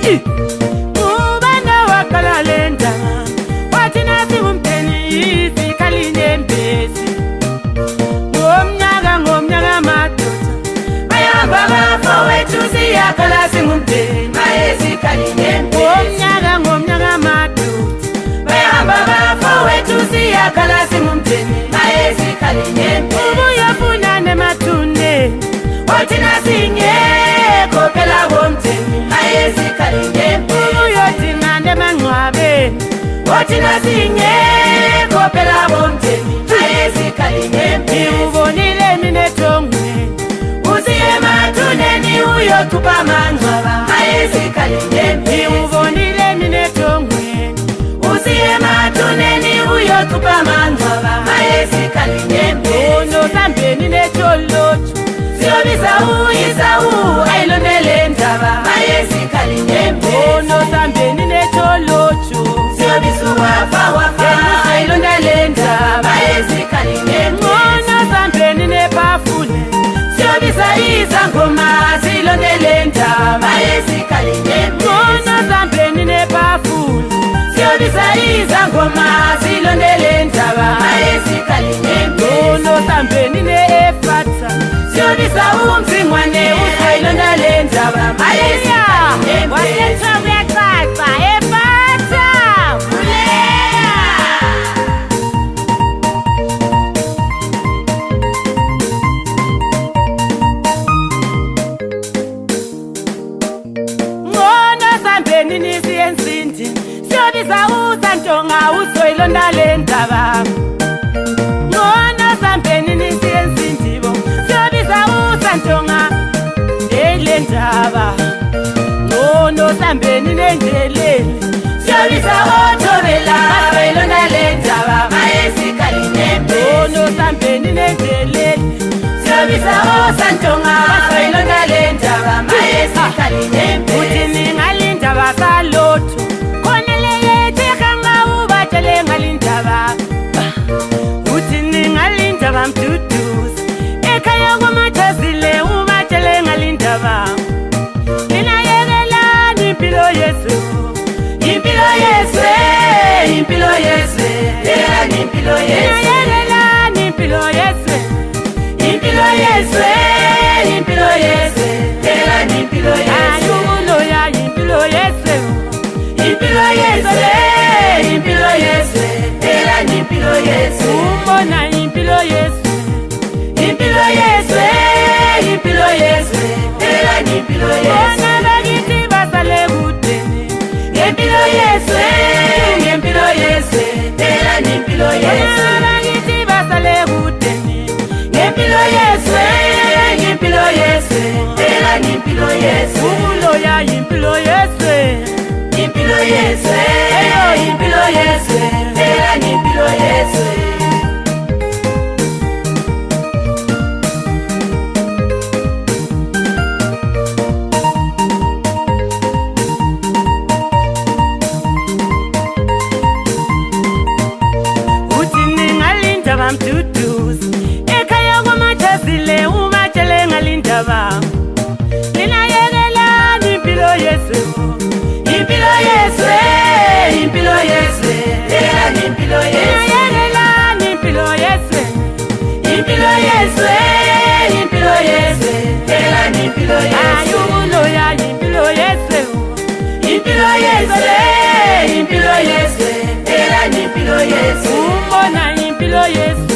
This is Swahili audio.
Ubana wakala lenda wathi nasi umtheni isikhali nembesi ngomnyaka madoda bayahamba bafowethu siyakhala singumtheni isikhali nembesi ngomnyaka madoda bayahamba bafowethu siyakhala singumtheni isikhali nembesi ubuyafuna nemathuneni wathi nasingekho phela bomtheni isikhali nembesi uyodinga nemangcwabeni wathi nasingekho phela bomtheni isikhali nembesi ubonile mina ethongweni usiye emathuneni uyokhupha amangcwaba isikhali nembesi ubonile mina ethongweni usiye emathuneni uyokhupha amangcwaba isikhali nembesi unosambeni netsholotsho siyobiza uyisawu ayilondele ndaba isikhali nembesi unosambeni netsholotsho siyobiza wafa ayilondele ndaba isikhali nembesi unosambeni nepafune siyobiza izangoma zilondele ndaba isikhali nembesi unosambeni nepafune siyobiza izangoma zilondele ndaba isikhali nembesi unosambeni neefata siyobiza umzingwane usayilondele ndaba isikhali nembesi wasetha kuyacaca efata vuleka unosambeni nisiyensindi siyobiza usantonga usoyilondele ndaba unosambeni nisiyensindi siyobiza usantonga ndele ndaba unosambeni nendelele siyobiza othobela bayilondele ndaba isikhali nembesi unosambeni nendelele siyobiza osantonga bayilondele ndaba isikhali nembesi uthi ningalinda basalotho khona leyethekanga ubatshele ngalindaba uthi ningalinda bamduduza ekhaya kwamathazile ubatshele ngalindaba ninayekelani impilo yesu impilo yesu impilo yesu yekelani impilo yesu ninayekelani impilo yesu impilo yesu impilo yesu yekelani impilo yesu ayulo ya impilo yesu impilo yesu impilo yesu yekelani impilo yesu ubona impilo yesu impilo yesu impilo yesu yekelani impilo yesu bona bakithi basale kudeni ngempilo yesu ngempilo yesu yekelani impilo yesu bona bakithi basale kudeni ngempilo yesu ngempilo yesu yekelani impilo yesu ulo ya impilo yesu impilo yesu impilo yesu yekelani impilo yesu bamduduza ekhaya kwamathazile ubatshele ngalindaba ninayekelani impilo yesu impilo yesu impilo yesu yekelani impilo yesu ninayekelani impilo yesu impilo yesu impilo yesu yekelani impilo yesu ayulo ya impilo yesu impilo yesu impilo yesu yekelani impilo yesu ubona impilo yesu